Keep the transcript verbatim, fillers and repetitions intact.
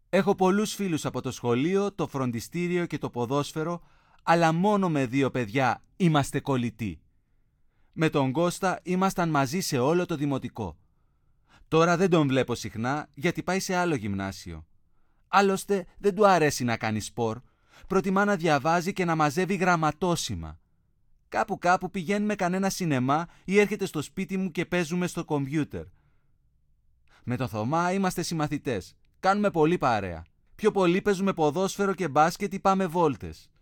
Έχω πολλούς φίλους από το σχολείο, το φροντιστήριο και το ποδόσφαιρο, αλλά μόνο με δύο παιδιά είμαστε κολλητοί. Με τον Κώστα ήμασταν μαζί σε όλο το δημοτικό. Τώρα δεν τον βλέπω συχνά γιατί πάει σε άλλο γυμνάσιο. Άλλωστε δεν του αρέσει να κάνει σπορ, προτιμά να διαβάζει και να μαζεύει γραμματόσημα. Κάπου κάπου πηγαίνουμε κανένα σινεμά ή έρχεται στο σπίτι μου και παίζουμε στο κομπιούτερ. Με τον Θωμά είμαστε συμμαθητές. Κάνουμε πολύ παρέα. Πιο πολύ παίζουμε ποδόσφαιρο και μπάσκετ ή πάμε βόλτες.